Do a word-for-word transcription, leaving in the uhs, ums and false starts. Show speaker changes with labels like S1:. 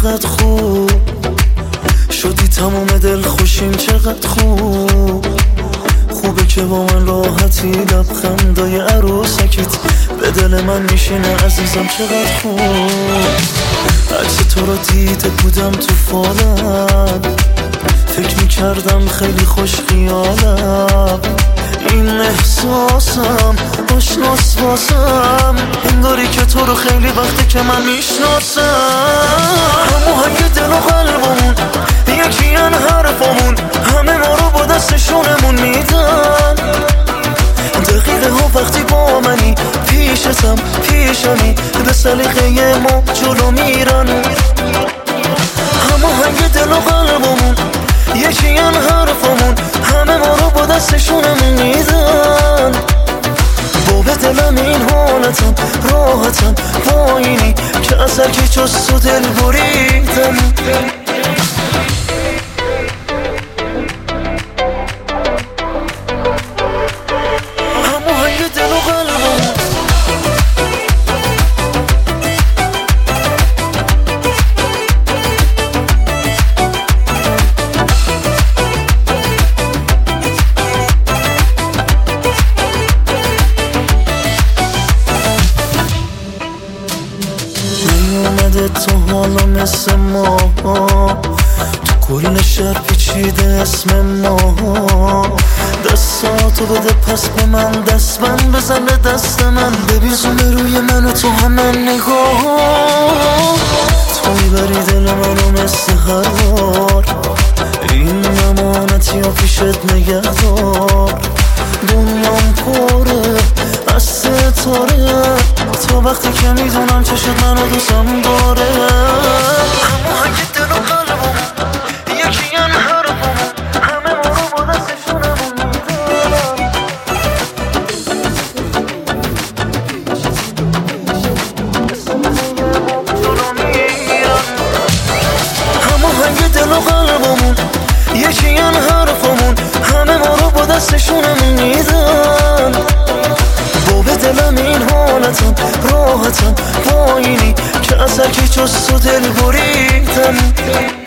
S1: چقدر خوب شدی، تموم دل خوشیم چقدر خوب. خوبه که با من راحتی، لبخندای عروسکیت به دل من میشینه عزیزم چقدر خوب. عکس تو رو دیده بودم تو فالم، فکر میکردم خیلی خوش خیالم. این احساسم آشناس واسم، انگاری که تو رو خیلی وقته که من میشناسم. هماهنگ دل و قلبمون یکی ان حرفمون، همه ما رو با دستشونمون میدن. دقیقه ها وقتی با منی، پیشتم پیشمی، به سلیقه ما جلو میرن. هماهنگ دل و قلبمون یکی ان حرفمون، همه ما رو با دستشونمون میدن. با به دلم این حالتم راحتم، با اینی که از هر کی جز تو دل بریدم. هماهنگ دل و قلبمون اومده تو حالا مثل ما، تو کل شهر پیچیده اسم ما. دستاتو بده پس به من، دست بند بزن به دست من، ببیزونه روی من و تو همه نگاه. تو میبری دل منو مثل هر بار، این امانتی ها پیشت نگهدار. دنیام پره از ستاره، تا وقتی که میدونم چشت منو دوستم داره. هماهنگ دل و قلبمون یکی ان حرفمون، همه ما رو با دستشونمون میدن. هماهنگ دل و قلبمون یکی ان حرفمون، همه ما رو با دستشونمون میدن. با به دلم این حالتم راحتم، با اینی که از هر کی جز تو دل بریدم.